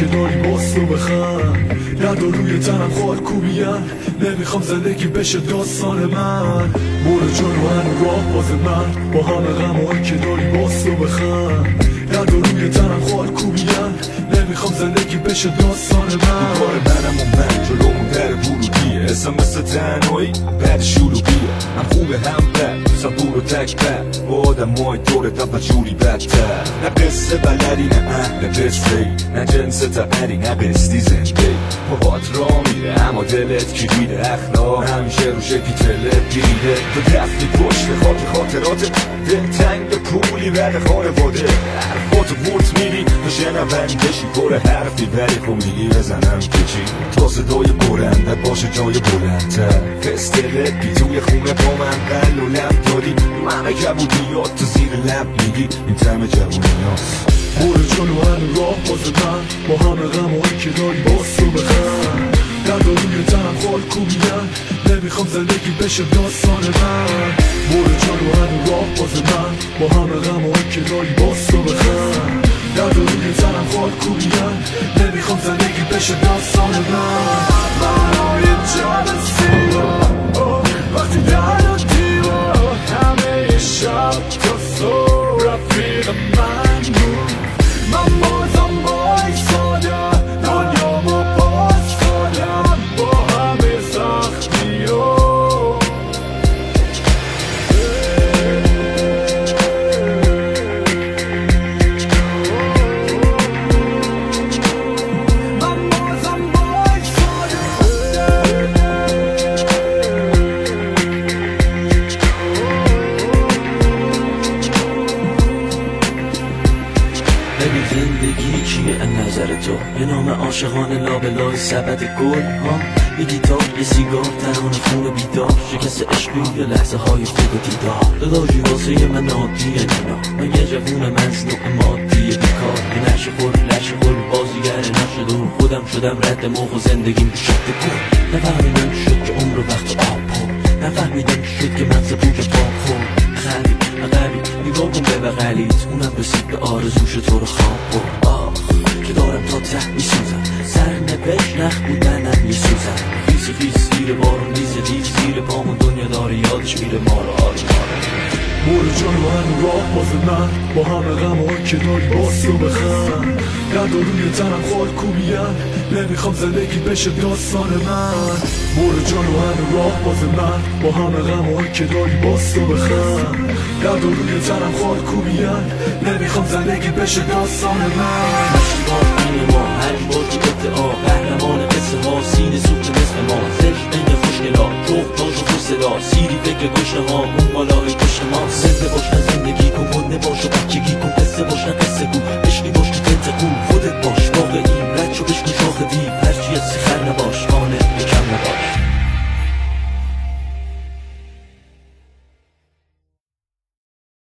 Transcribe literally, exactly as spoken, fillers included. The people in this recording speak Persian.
که داری باز تو بخند. رد و روی تنم خواهد کوبیان، نمیخوام زندگی بشه داستان من. برو جلو هنو راه باز من، با همه غمایی که داری باز تو بخند. رد و روی تنم خواهد کوبیان، نمیخوام زندگی بشه داستان من. کار منم و من جلومون در ورودیه، اسم مثل تنهایی بعد شلوغیه. هم خوبه هم بد، صبور و تک بد، با آدم مای دور دفت جوری بدتر. نه قصه بلدی نه اهل قصه ای، نه جنس تقری نه قصدی زنده ای. پاهات را میره اما دلت کلیده، اخلاق همیشه رو شکلی تلت گیریده. تو دفتی پشت خاک خاطرات، دل تنگ به پولی ورد خانواده. حرفاتو ورد میری تو شنوندشی، پر حرفی ولی خب میگی بزنم کچی. تا صدای برندت باشه جای بلندتر، فستلت بی توی خونه با من قل و لب دادی. همه کبودیات تو زیر لب میگی این تم جوونی هاست. برو جلو هنو راه باز من، با همه غمایی که داری باز تو بخند. درد و روی تنم خواهد کوبیدن، نمیخوام زندگی بشه داستان من. برو جلو هنو راه باز من، با همه غمایی که داری باز تو بخند. درد و روی تنم خواهد کوبیدن، نمیخوام زندگی بشه داستان من. برای جلسی وقتی در و دیوار، همه شب تا صبح رفیق من بود. من بازم بایستادم، دنیامو باز کنم با همه سختی ها. زندگی چیه از نظر تو؟ یه نام عاشقانه لابلای سبد گل ها، یه گیتار یه سیگار ترانه خون بیدار، شکست عشقی یه لحظه های خوب دیدار. داداشی واسه من عادیه نینا، من یه جوون مصنوع مادیه بیکار. یه نشه خور لشه خور بازیگر نقش دور، خودم شدم رد موق و زندگیم به شکل کن. نفهمیدم شد که عمر وقت آب پر، نفهمیدم شد که مغز پوچ پاک خورد. خلی عقبی نگاه کن به بغلیت، اونم رسید به آرزوش تو رو خواب برد. آه که دارم تا ته میسوزم، سر نبش نخ بودنم میسوزم. خیس خیس زیر بارون ریز ریز زیر پامون، دنیا داره یادش میره ما رو آره آره. برو جلو هنو راه باز من، با همه غمایی که داری باز تو بخند. درد و روی تنم خواهد کوبیدن، نمیخوام زندگی بشه داستان من. برو جلو هنو راه باز من، با همه غمایی که داری باز تو بخند. درد و روی تنم خواهد کوبیدن، نمیخوام زندگی بشه داستان من. مشتباه این ما هر بار که ادعا، قهرمان قصه ها سینه سوخت مثل ما. زشت این خوشگلا چوب تاش و خوش صدا، سیری فکر گشنه ها